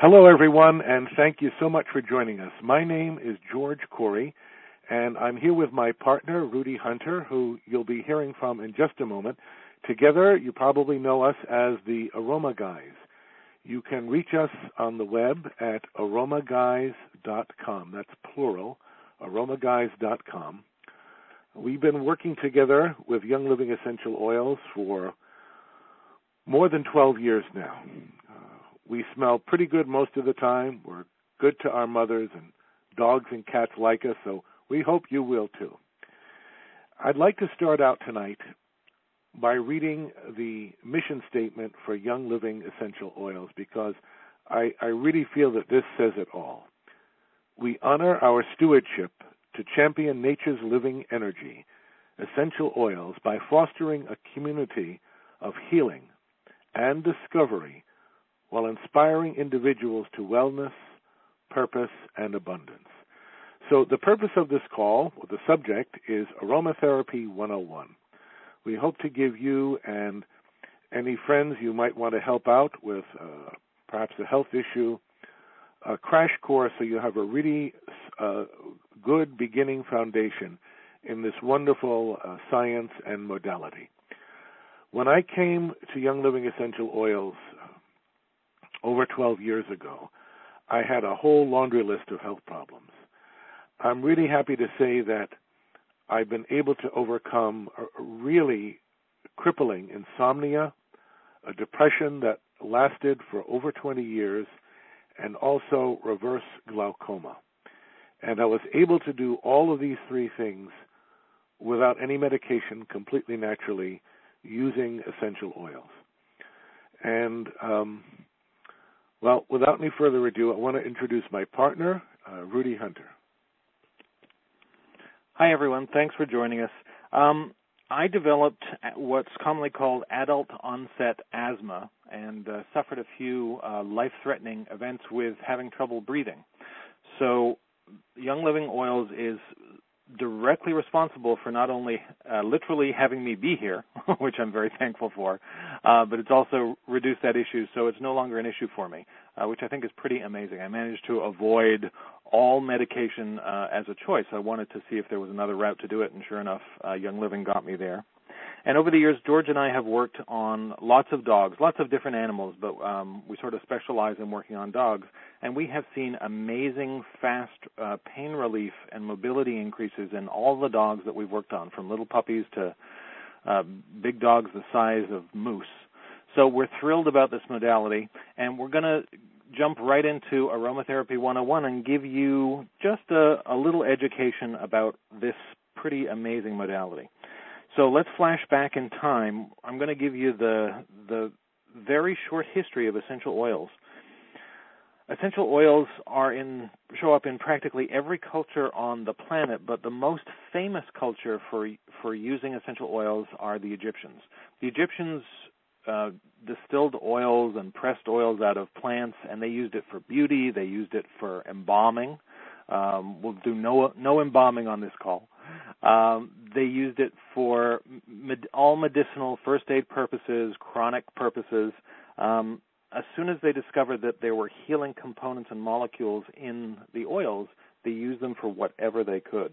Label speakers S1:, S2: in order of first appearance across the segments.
S1: Hello, everyone, and thank you so much for joining us. My name is George Corey, and I'm here with my partner, Rudy Hunter, who you'll be hearing from in just a moment. Together, you probably know us as the Aroma Guys. You can reach us on the web at aromaguys.com. That's plural, aromaguys.com. We've been working together with Young Living Essential Oils for more than 12 years now. We smell pretty good most of the time. We're good to our mothers, and dogs and cats like us, so we hope you will too. I'd like to start out tonight by reading the mission statement for Young Living Essential Oils because I really feel that this says it all. We honor our stewardship to champion nature's living energy, essential oils, by fostering a community of healing and discovery while inspiring individuals to wellness, purpose, and abundance. So the purpose of this call, or the subject, is Aromatherapy 101. We hope to give you and any friends you might want to help out with perhaps a health issue, a crash course so you have a really good beginning foundation in this wonderful science and modality. When I came to Young Living Essential Oils over 12 years ago, I had a whole laundry list of health problems. I'm really happy to say that I've been able to overcome a really crippling insomnia, a depression that lasted for over 20 years, and also reverse glaucoma. And I was able to do all of these three things without any medication, completely naturally, using essential oils. And without any further ado, I want to introduce my partner, Rudy Hunter.
S2: Hi, everyone. Thanks for joining us. I developed what's commonly called adult-onset asthma and suffered a few life-threatening events with having trouble breathing. So Young Living Oils is directly responsible for not only literally having me be here, which I'm very thankful for, but it's also reduced that issue, so it's no longer an issue for me, which I think is pretty amazing. I managed to avoid all medication as a choice. I wanted to see if there was another route to do it, and sure enough, Young Living got me there. And over the years, George and I have worked on lots of dogs, lots of different animals, but we sort of specialize in working on dogs. And we have seen amazing, fast pain relief and mobility increases in all the dogs that we've worked on, from little puppies to big dogs the size of moose. So we're thrilled about this modality, and we're going to jump right into Aromatherapy 101 and give you just a little education about this pretty amazing modality. So let's flash back in time. I'm going to give you the very short history of essential oils. Essential oils show up in practically every culture on the planet, but the most famous culture for using essential oils are the Egyptians. The Egyptians distilled oils and pressed oils out of plants, and they used it for beauty. They used it for embalming. We'll do no embalming on this call. They used it for all medicinal first aid purposes, chronic purposes. As soon as they discovered that there were healing components and molecules in the oils, they used them for whatever they could.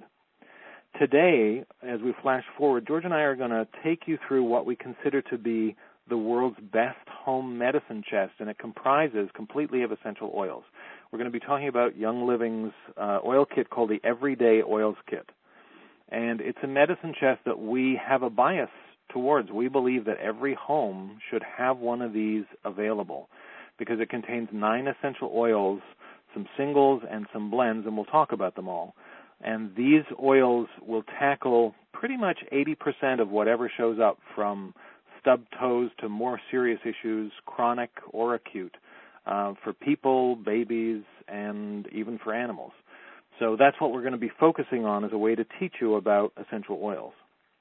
S2: Today, as we flash forward, George and I are going to take you through what we consider to be the world's best home medicine chest, and it comprises completely of essential oils. We're going to be talking about Young Living's oil kit called the Everyday Oils Kit. And it's a medicine chest that we have a bias towards. We believe that every home should have one of these available because it contains 9 essential oils, some singles and some blends, and we'll talk about them all. And these oils will tackle pretty much 80% of whatever shows up, from stubbed toes to more serious issues, chronic or acute, for people, babies, and even for animals. So that's what we're going to be focusing on as a way to teach you about essential oils.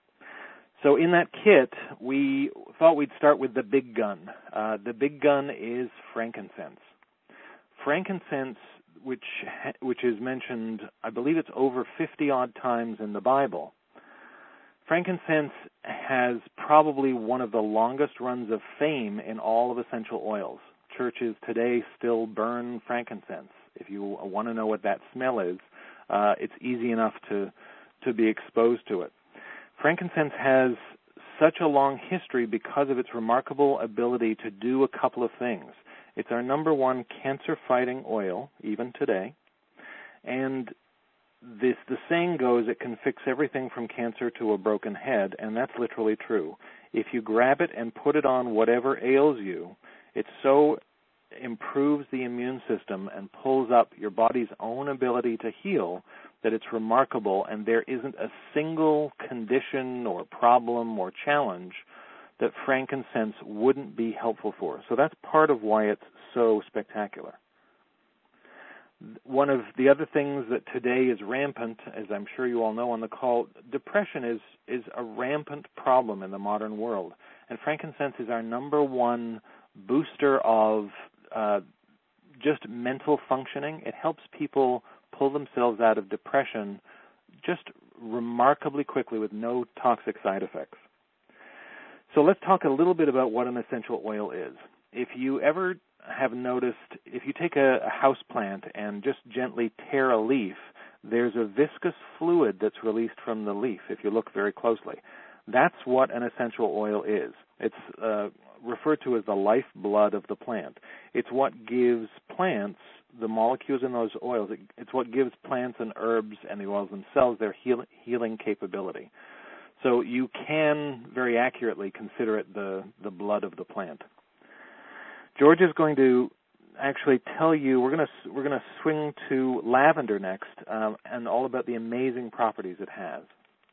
S2: So in that kit, we thought we'd start with the big gun. The big gun is frankincense. Frankincense, which is mentioned, I believe it's over 50-odd times in the Bible. Frankincense has probably one of the longest runs of fame in all of essential oils. churches today still burn frankincense. If you want to know what that smell is, it's easy enough to be exposed to it. Frankincense has such a long history because of its remarkable ability to do a couple of things. It's our number one cancer-fighting oil, even today. And the saying goes, it can fix everything from cancer to a broken head, and that's literally true. If you grab it and put it on whatever ails you, it so improves the immune system and pulls up your body's own ability to heal that it's remarkable, and there isn't a single condition or problem or challenge that frankincense wouldn't be helpful for. So that's part of why it's so spectacular. One of the other things that today is rampant, as I'm sure you all know on the call, depression is a rampant problem in the modern world. And frankincense is our number one booster of just mental functioning. It helps people pull themselves out of depression just remarkably quickly with no toxic side effects. So let's talk a little bit about what an essential oil is. If you ever have noticed, if you take a house plant and just gently tear a leaf, there's a viscous fluid that's released from the leaf if you look very closely. That's what an essential oil is. It's referred to as the lifeblood of the plant. It's what gives plants, the molecules in those oils, it's what gives plants and herbs and the oils themselves their healing capability. So you can very accurately consider it the blood of the plant. George is going to actually tell you, we're going to swing to lavender next, and all about the amazing properties it has.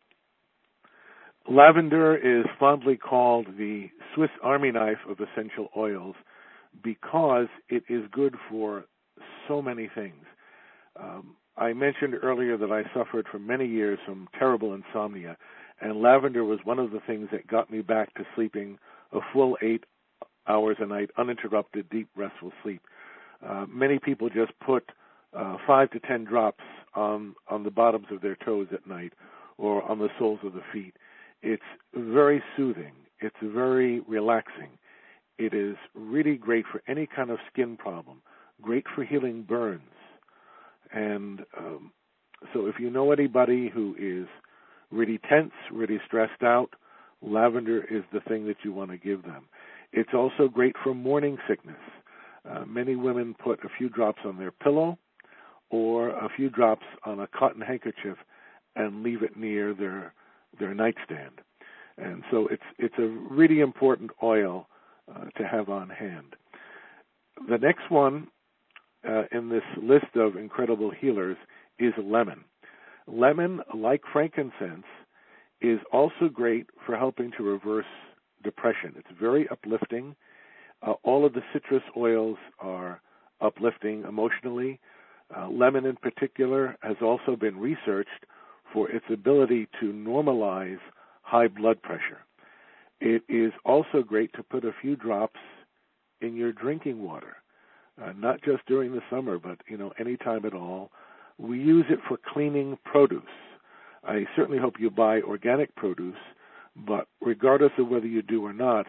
S1: Lavender is fondly called the Swiss Army knife of essential oils because it is good for so many things. I mentioned earlier that I suffered for many years from terrible insomnia, and lavender was one of the things that got me back to sleeping a full 8 hours a night, uninterrupted, deep, restful sleep. Many people just put 5 to 10 drops on the bottoms of their toes at night or on the soles of the feet. It's very soothing. It's very relaxing. It is really great for any kind of skin problem, great for healing burns. And so if you know anybody who is really tense, really stressed out, lavender is the thing that you want to give them. It's also great for morning sickness. Many women put a few drops on their pillow or a few drops on a cotton handkerchief and leave it near their nightstand. And so it's a really important oil to have on hand. The next one in this list of incredible healers is lemon. Lemon, like frankincense, is also great for helping to reverse depression. It's very uplifting. All of the citrus oils are uplifting emotionally. Lemon in particular has also been researched for its ability to normalize high blood pressure. It is also great to put a few drops in your drinking water, not just during the summer, but any time at all. We use it for cleaning produce. I certainly hope you buy organic produce, but regardless of whether you do or not,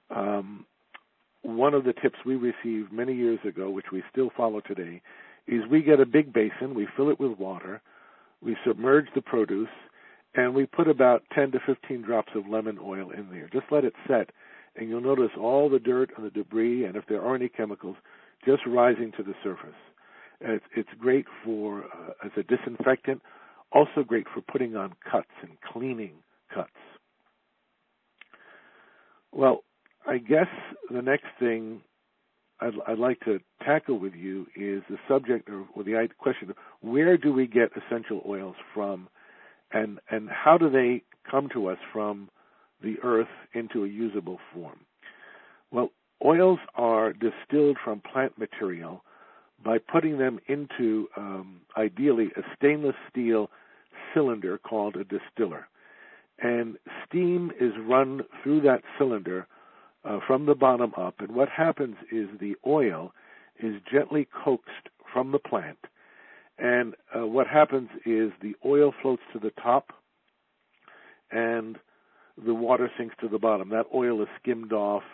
S1: one of the tips we received many years ago, which we still follow today, is we get a big basin, we fill it with water, we submerge the produce, and we put about 10 to 15 drops of lemon oil in there. Just let it set, and you'll notice all the dirt and the debris, and if there are any chemicals, just rising to the surface. It's great for as a disinfectant, also great for putting on cuts and cleaning cuts. Well, I guess the next thing I'd like to tackle with you is the subject or the question of where do we get essential oils from, and how do they come to us from the earth into a usable form? Well, oils are distilled from plant material by putting them into, ideally, a stainless steel cylinder called a distiller. And steam is run through that cylinder from the bottom up, and what happens is the oil is gently coaxed from the plant, and what happens is the oil floats to the top and the water sinks to the bottom. That oil is skimmed off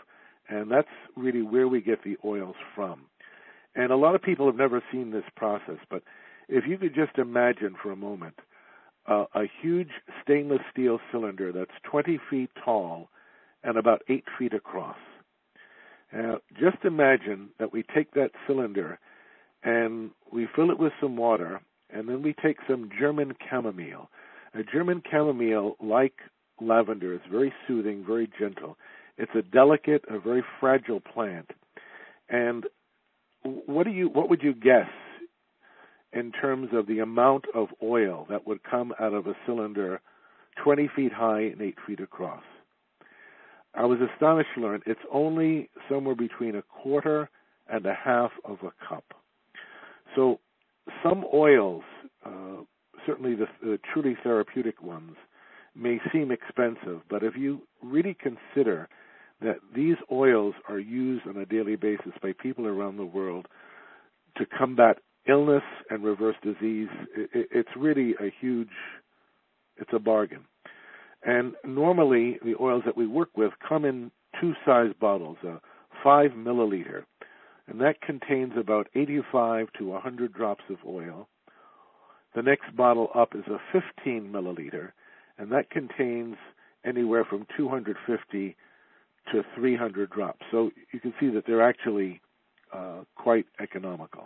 S1: And that's really where we get the oils from. And a lot of people have never seen this process, but if you could just imagine for a moment a huge stainless steel cylinder that's 20 feet tall and about 8 feet across. Now, just imagine that we take that cylinder and we fill it with some water, and then we take some German chamomile. A German chamomile, like lavender, is very soothing, very gentle. It's a delicate, a very fragile plant. And what would you guess in terms of the amount of oil that would come out of a cylinder 20 feet high and 8 feet across? I was astonished to learn it's only somewhere between a quarter and a half of a cup. So some oils, certainly the truly therapeutic ones, may seem expensive, but if you really consider that these oils are used on a daily basis by people around the world to combat illness and reverse disease, it's really it's a bargain. And normally the oils that we work with come in two size bottles, a 5 milliliter, and that contains about 85 to 100 drops of oil. The next bottle up is a 15 milliliter, and that contains anywhere from 250 to 300 drops. So you can see that they're actually quite economical.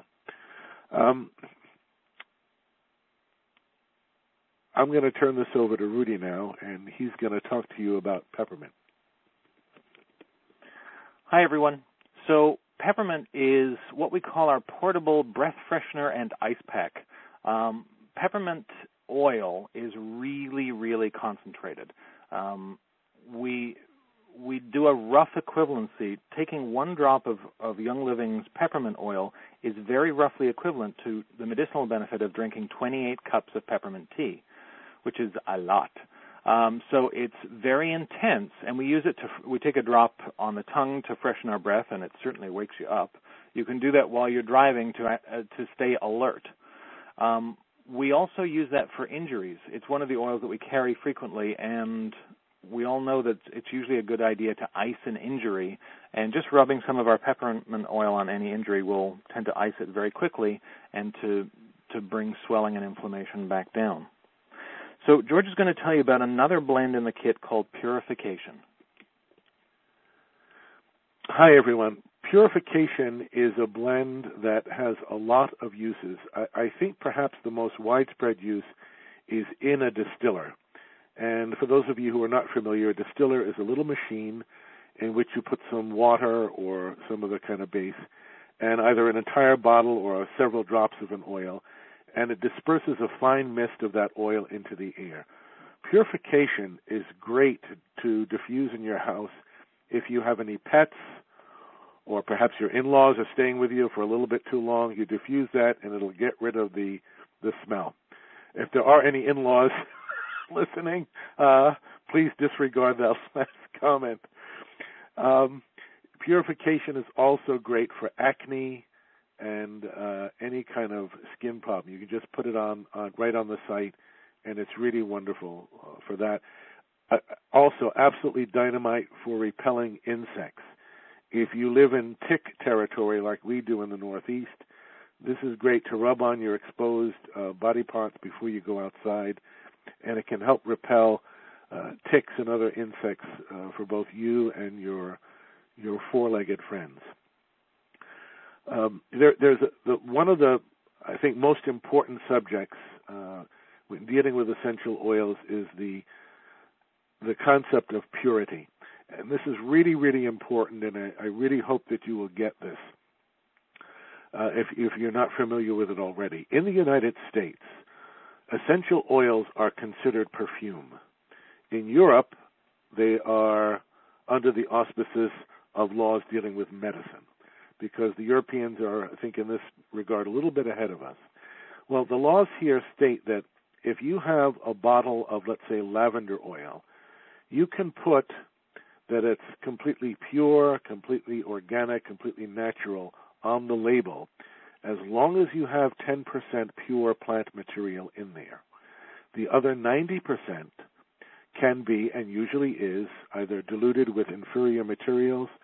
S1: I'm going to turn this over to Rudy now, and he's going to talk to you about peppermint.
S2: Hi, everyone. So peppermint is what we call our portable breath freshener and ice pack. Peppermint oil is really, really concentrated. We do a rough equivalency. Taking 1 drop of Young Living's peppermint oil is very roughly equivalent to the medicinal benefit of drinking 28 cups of peppermint tea, which is a lot. So it's very intense, and we take a drop on the tongue to freshen our breath, and it certainly wakes you up. You can do that while you're driving to stay alert. We also use that for injuries. It's one of the oils that we carry frequently, and we all know that it's usually a good idea to ice an injury, and just rubbing some of our peppermint oil on any injury will tend to ice it very quickly and to bring swelling and inflammation back down. So George is going to tell you about another blend in the kit called Purification.
S1: Hi, everyone. Purification is a blend that has a lot of uses. I think perhaps the most widespread use is in a distiller. And for those of you who are not familiar, a distiller is a little machine in which you put some water or some other kind of base, and either an entire bottle or several drops of an oil, and it disperses a fine mist of that oil into the air. Purification is great to diffuse in your house if you have any pets, or perhaps your in-laws are staying with you for a little bit too long. You diffuse that, and it'll get rid of the smell. If there are any in-laws listening, please disregard that last comment. Purification is also great for acne and any kind of skin problem. You can just put it on right on the site, and it's really wonderful for that. Also, absolutely dynamite for repelling insects. If you live in tick territory like we do in the Northeast, this is great to rub on your exposed body parts before you go outside, and it can help repel ticks and other insects for both you and your four-legged friends. There's one of the, I think, most important subjects when dealing with essential oils is the concept of purity. And this is really, really important, and I really hope that you will get this if you're not familiar with it already. In the United States, essential oils are considered perfume. In Europe, they are under the auspices of laws dealing with medicine, because the Europeans are, I think, in this regard, a little bit ahead of us. Well, the laws here state that if you have a bottle of, let's say, lavender oil, you can put that it's completely pure, completely organic, completely natural on the label, as long as you have 10% pure plant material in there. The other 90% can be, and usually is, either diluted with inferior materials,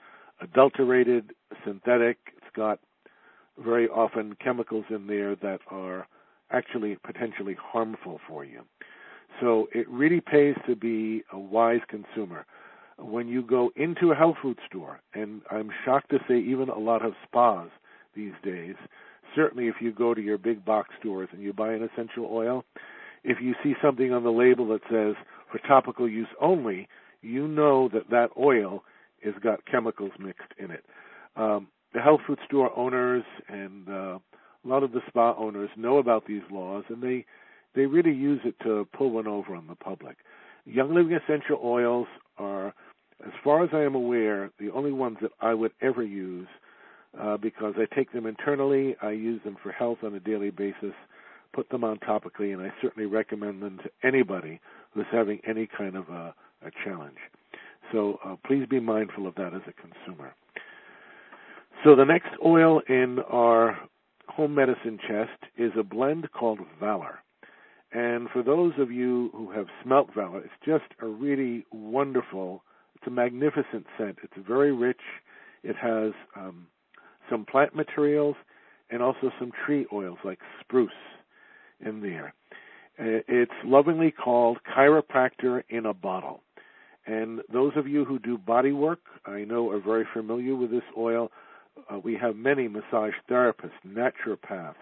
S1: adulterated, synthetic. It's got very often chemicals in there that are actually potentially harmful for you. So it really pays to be a wise consumer. When you go into a health food store, and I'm shocked to say even a lot of spas these days, certainly if you go to your big box stores and you buy an essential oil, if you see something on the label that says for topical use only, you know that that oil has got chemicals mixed in it. The health food store owners and a lot of the spa owners know about these laws, and they really use it to pull one over on the public. Young Living essential oils are, as far as I am aware, the only ones that I would ever use because I take them internally. I use them for health on a daily basis, put them on topically, and I certainly recommend them to anybody who's having any kind of a challenge. So please be mindful of that as a consumer. So the next oil in our home medicine chest is a blend called Valor. And for those of you who have smelt Valor, it's just a really wonderful, it's a magnificent scent. It's very rich. It has some plant materials and also some tree oils like spruce in there. It's lovingly called Chiropractor in a Bottle. And those of you who do body work, I know, are very familiar with this oil. We have many massage therapists, naturopaths,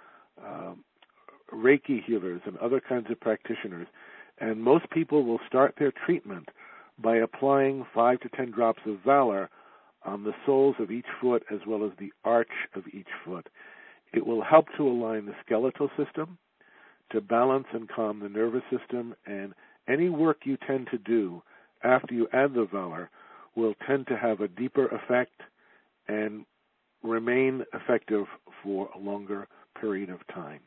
S1: Reiki healers, and other kinds of practitioners. And most people will start their treatment by applying 5 to 10 drops of Valor on the soles of each foot as well as the arch of each foot. It will help to align the skeletal system, to balance and calm the nervous system, and any work you tend to do after you add the Valor will tend to have a deeper effect and remain effective for a longer period of time.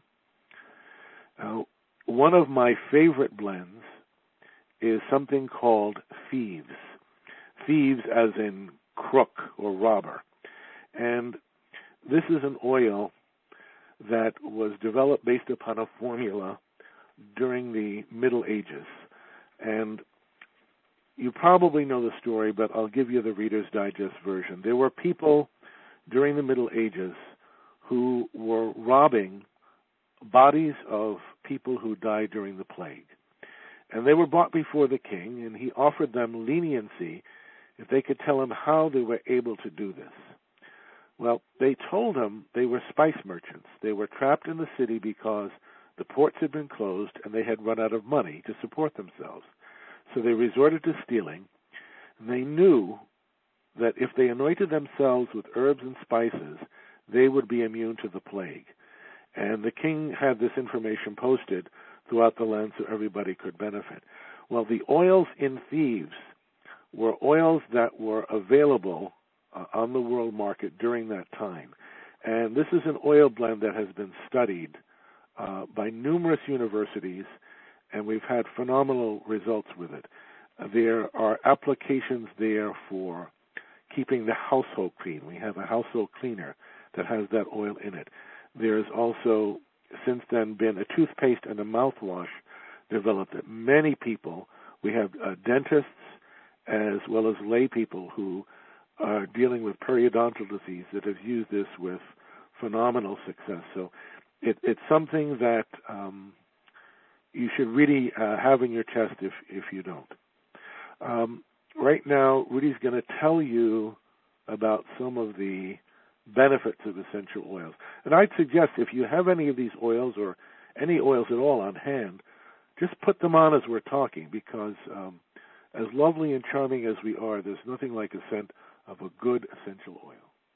S1: One of my favorite blends is something called Thieves. Thieves as in crook or robber. And this is an oil that was developed based upon a formula during the Middle Ages. And you probably know the story, but I'll give you the Reader's Digest version. There were people during the Middle Ages who were robbing bodies of people who died during the plague. And they were brought before the king, and he offered them leniency if they could tell him how they were able to do this. Well, they told him they were spice merchants. They were trapped in the city because the ports had been closed and they had run out of money to support themselves. So they resorted to stealing. And they knew that if they anointed themselves with herbs and spices, they would be immune to the plague. And the king had this information posted throughout the land so everybody could benefit. Well, the oils in Thieves were oils that were available on the world market during that time. And this is an oil blend that has been studied by numerous universities, and we've had phenomenal results with it. There are applications there for keeping the household clean. We have a household cleaner that has that oil in it. There's also since then been a toothpaste and a mouthwash developed that many people, we have dentists as well as lay people who are dealing with periodontal disease that have used this with phenomenal success. So it's something that you should really have in your chest if you don't. Right now, Rudy's going to tell you about some of the benefits of essential oils. And I'd suggest if you have any of these oils or any oils at all on hand, just put them on as we're talking, because as lovely and charming as we are, there's nothing like a scent of a good essential oil.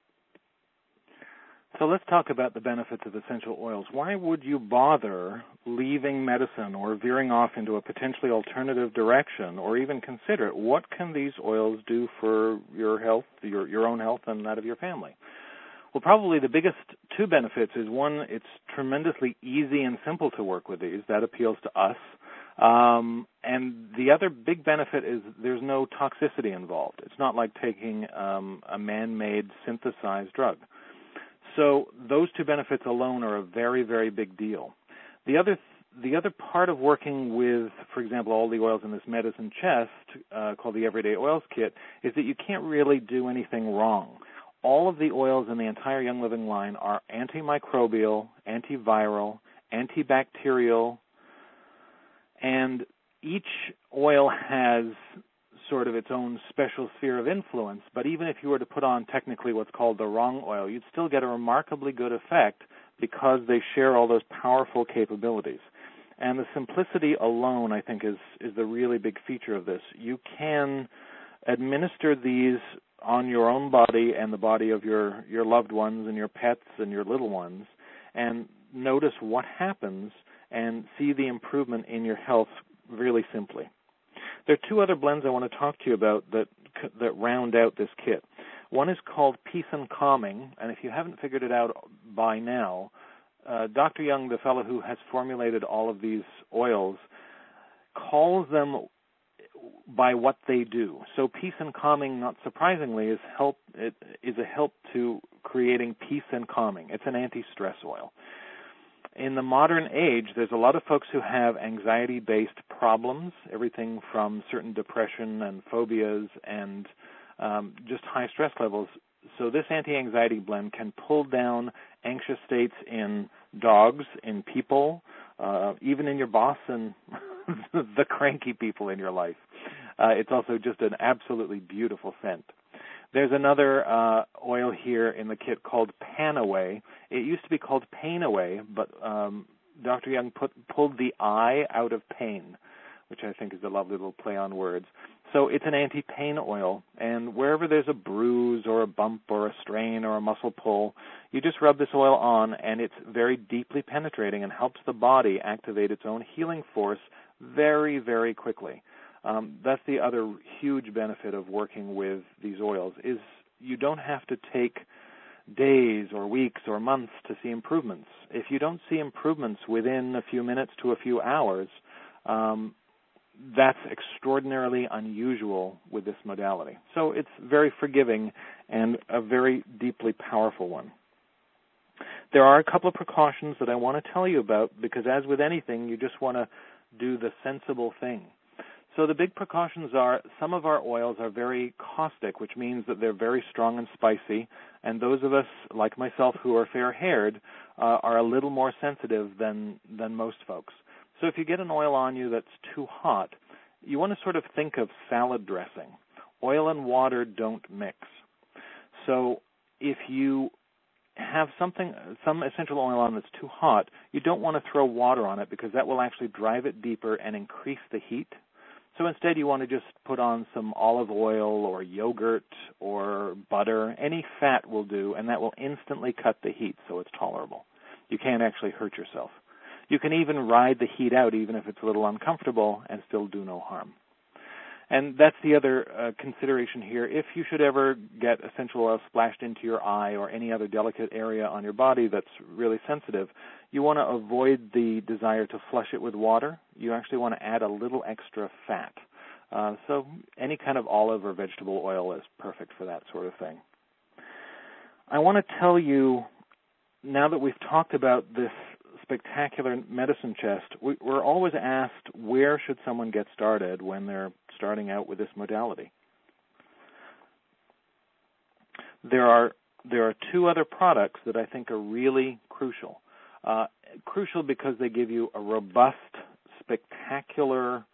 S2: So let's talk about the benefits of essential oils. Why would you bother leaving medicine or veering off into a potentially alternative direction, or even consider it? What can these oils do for your health, your own health, and that of your family? Well, probably the biggest two benefits is, one, it's tremendously easy and simple to work with these. That appeals to us. And the other big benefit is there's no toxicity involved. It's not like taking a man-made synthesized drug. So those two benefits alone are a very, very big deal. The other the other part of working with, for example, all the oils in this medicine chest, called the Everyday Oils Kit, is that you can't really do anything wrong. All of the oils in the entire Young Living line are antimicrobial, antiviral, antibacterial, and each oil has sort of its own special sphere of influence, but even if you were to put on technically what's called the wrong oil, you'd still get a remarkably good effect because they share all those powerful capabilities. And the simplicity alone, I think, is the really big feature of this. You can administer these on your own body and the body of your loved ones and your pets and your little ones, and notice what happens and see the improvement in your health really simply. There are two other blends I want to talk to you about that round out this kit. One is called Peace and Calming, and if you haven't figured it out by now, Dr. Young, the fellow who has formulated all of these oils, calls them by what they do. So Peace and Calming, not surprisingly, is a help to creating peace and calming. It's an anti-stress oil. In the modern age, there's a lot of folks who have anxiety-based problems, everything from certain depression and phobias and just high stress levels. So this anti-anxiety blend can pull down anxious states in dogs, in people, even in your boss and the cranky people in your life. It's also just an absolutely beautiful scent. There's another oil here in the kit called Pan Away. It used to be called Pain Away, but Dr. Young pulled the I out of pain, which I think is a lovely little play on words. So it's an anti-pain oil, and wherever there's a bruise or a bump or a strain or a muscle pull, you just rub this oil on, and it's very deeply penetrating and helps the body activate its own healing force very, very quickly. That's the other huge benefit of working with these oils, is you don't have to take days or weeks or months to see improvements. If you don't see improvements within a few minutes to a few hours, that's extraordinarily unusual with this modality. So it's very forgiving and a very deeply powerful one. There are a couple of precautions that I want to tell you about because, as with anything, you just want to do the sensible thing. So the big precautions are some of our oils are very caustic, which means that they're very strong and spicy, and those of us, like myself, who are fair-haired, are a little more sensitive than most folks. So if you get an oil on you that's too hot, you want to sort of think of salad dressing. Oil and water don't mix. So if you have some essential oil on that's too hot, you don't want to throw water on it because that will actually drive it deeper and increase the heat. So instead you want to just put on some olive oil or yogurt or butter. Any fat will do, and that will instantly cut the heat so it's tolerable. You can't actually hurt yourself. You can even ride the heat out even if it's a little uncomfortable and still do no harm. And that's the other consideration here. If you should ever get essential oil splashed into your eye or any other delicate area on your body that's really sensitive, you want to avoid the desire to flush it with water. You actually want to add a little extra fat. So any kind of olive or vegetable oil is perfect for that sort of thing. I want to tell you, now that we've talked about this spectacular medicine chest, we're always asked, where should someone get started when they're starting out with this modality? There are two other products that I think are really crucial. Crucial because they give you a robust, spectacular,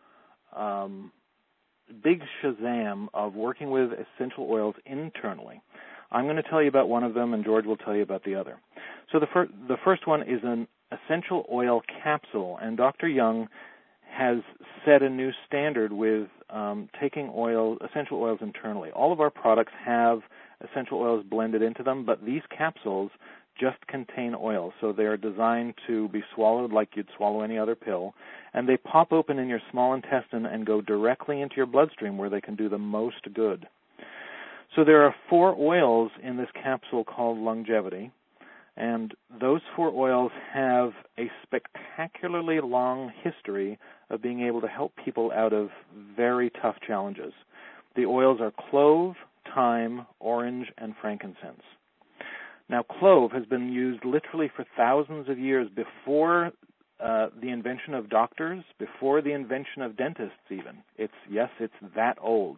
S2: big shazam of working with essential oils internally. I'm going to tell you about one of them, and George will tell you about the other. So the first one is an essential oil capsule, and Dr. Young has set a new standard with taking essential oils internally. All of our products have essential oils blended into them, but these capsules just contain oil, so they are designed to be swallowed like you'd swallow any other pill, and they pop open in your small intestine and go directly into your bloodstream where they can do the most good. So there are 4 oils in this capsule called Longevity, and those 4 oils have a spectacularly long history of being able to help people out of very tough challenges. The oils are clove, thyme, orange, and frankincense. Now, clove has been used literally for thousands of years before the invention of doctors, before the invention of dentists even. It's that old.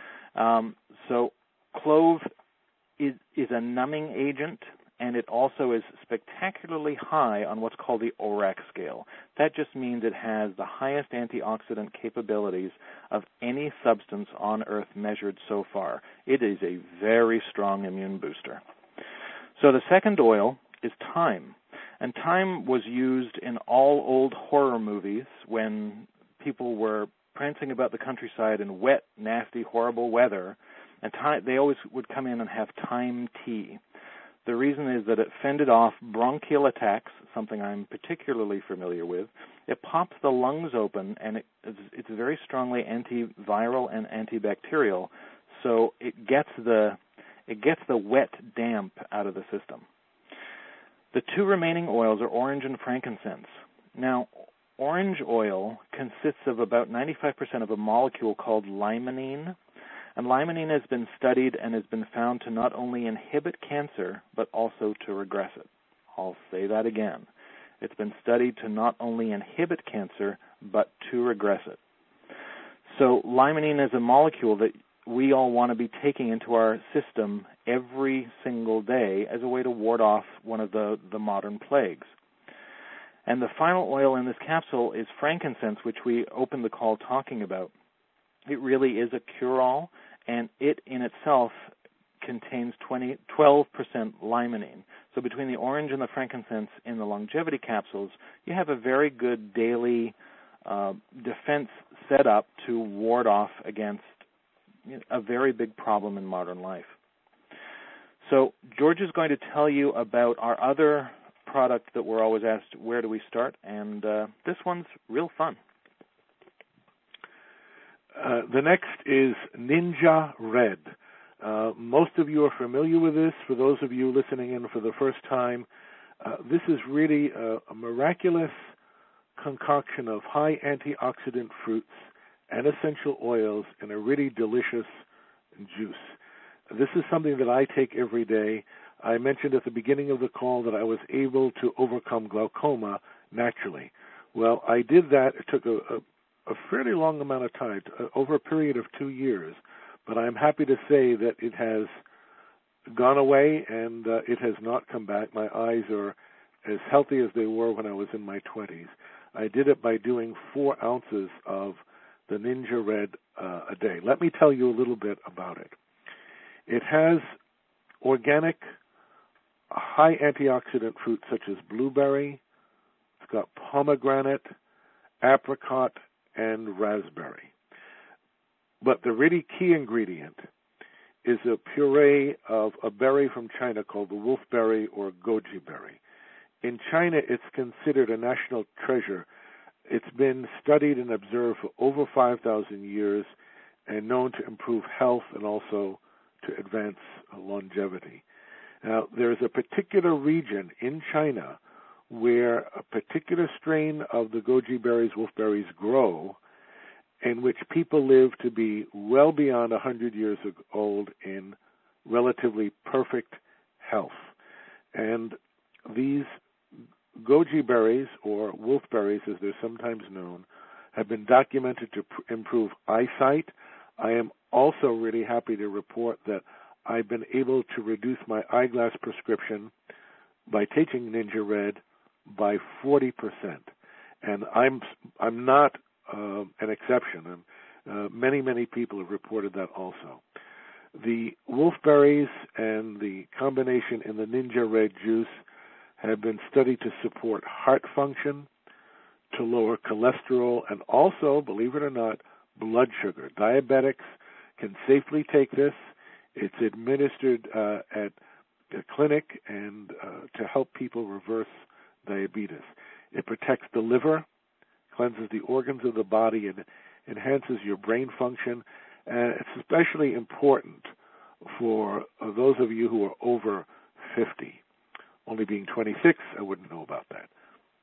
S2: So clove is a numbing agent, and it also is spectacularly high on what's called the ORAC scale. That just means it has the highest antioxidant capabilities of any substance on Earth measured so far. It is a very strong immune booster. So the second oil is thyme. And thyme was used in all old horror movies when people were prancing about the countryside in wet, nasty, horrible weather. And they always would come in and have thyme tea. The reason is that it fended off bronchial attacks, something I'm particularly familiar with. It pops the lungs open, and it's very strongly antiviral and antibacterial, so it gets the wet damp out of the system. The two remaining oils are orange and frankincense. Now, orange oil consists of about 95% of a molecule called limonene, and limonene has been studied and has been found to not only inhibit cancer, but also to regress it. I'll say that again. It's been studied to not only inhibit cancer, but to regress it. So limonene is a molecule that we all want to be taking into our system every single day as a way to ward off one of the modern plagues. And the final oil in this capsule is frankincense, which we opened the call talking about. It really is a cure-all, and it in itself contains 12% limonene. So between the orange and the frankincense in the longevity capsules, you have a very good daily defense set up to ward off against a very big problem in modern life. So George is going to tell you about our other product that we're always asked, where do we start? And this one's real fun.
S1: The next is Ninja Red. Most of you are familiar with this. For those of you listening in for the first time, this is really a miraculous concoction of high antioxidant fruits and essential oils in a really delicious juice. This is something that I take every day. I mentioned at the beginning of the call that I was able to overcome glaucoma naturally. Well, I did that. It took a fairly long amount of time, over a period of 2 years, but I'm happy to say that it has gone away and it has not come back. My eyes are as healthy as they were when I was in my 20s. I did it by doing 4 ounces of the Ninja Red a day. Let me tell you a little bit about it. It has organic, high antioxidant fruits such as blueberry. It's got pomegranate, apricot, and raspberry. But the really key ingredient is a puree of a berry from China called the wolfberry or goji berry. In China, it's considered a national treasure. It's been studied and observed for over 5,000 years and known to improve health and also to advance longevity. Now, there's a particular region in China where a particular strain of the goji berries, wolfberries, grow, in which people live to be well beyond 100 years old in relatively perfect health. And these goji berries, or wolfberries as they're sometimes known, have been documented to improve eyesight. I am also really happy to report that I've been able to reduce my eyeglass prescription by taking Ninja Red by 40%. And I'm not an exception, and many people have reported that also. The wolfberries and the combination in the Ninja Red juice have been studied to support heart function, to lower cholesterol, and also, believe it or not, blood sugar. Diabetics can safely take this. It's administered at a clinic and to help people reverse diabetes. It protects the liver, cleanses the organs of the body, and enhances your brain function. And it's especially important for those of you who are over 50. Only being 26, I wouldn't know about that.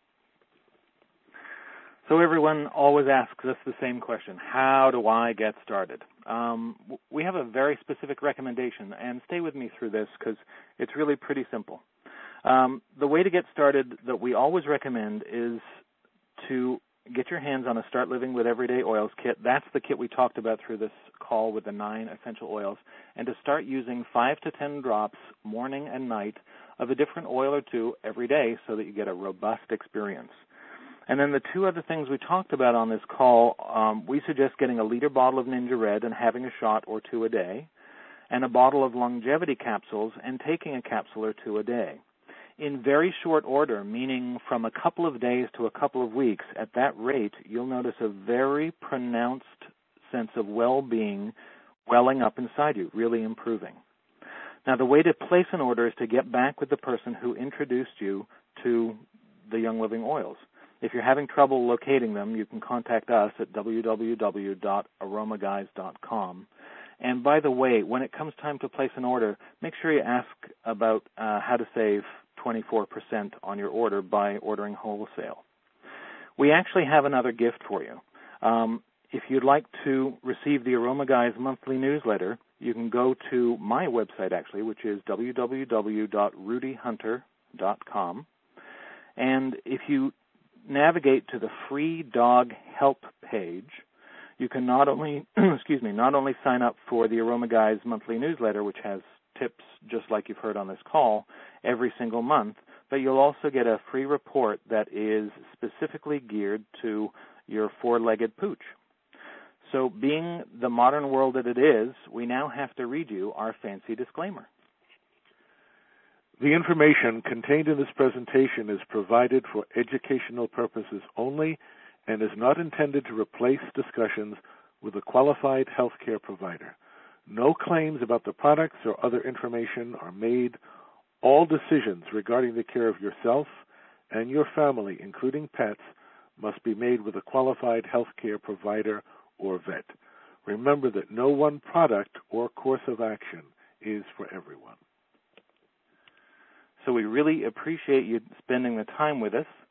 S2: So everyone always asks us the same question: how do I get started? We have a very specific recommendation, and stay with me through this because it's really pretty simple. The way to get started that we always recommend is to get your hands on a Start Living with Everyday Oils kit. That's the kit we talked about through this call with the 9 essential oils, and to start using 5 to 10 drops morning and night of a different oil or two every day so that you get a robust experience. And then the 2 other things we talked about on this call, we suggest getting a liter bottle of Ninja Red and having a shot or 2 a day, and a bottle of longevity capsules and taking a capsule or 2 a day. In very short order, meaning from a couple of days to a couple of weeks, at that rate, you'll notice a very pronounced sense of well-being welling up inside you, really improving. Now, the way to place an order is to get back with the person who introduced you to the Young Living oils. If you're having trouble locating them, you can contact us at www.aromaguys.com. And by the way, when it comes time to place an order, make sure you ask about how to save 24% on your order by ordering wholesale. We actually have another gift for you. If you'd like to receive the Aroma Guys monthly newsletter, you can go to my website, actually, which is www.rudyhunter.com. And if you navigate to the free dog help page, you can not only sign up for the Aroma Guys monthly newsletter, which has tips just like you've heard on this call every single month, but you'll also get a free report that is specifically geared to your 4-legged pooch. So being the modern world that it is, we now have to read you our fancy disclaimer.
S1: The information contained in this presentation is provided for educational purposes only and is not intended to replace discussions with a qualified healthcare provider. No claims about the products or other information are made. All decisions regarding the care of yourself and your family, including pets, must be made with a qualified healthcare provider or vet. Remember that no one product or course of action is for everyone.
S2: So we really appreciate you spending the time with us.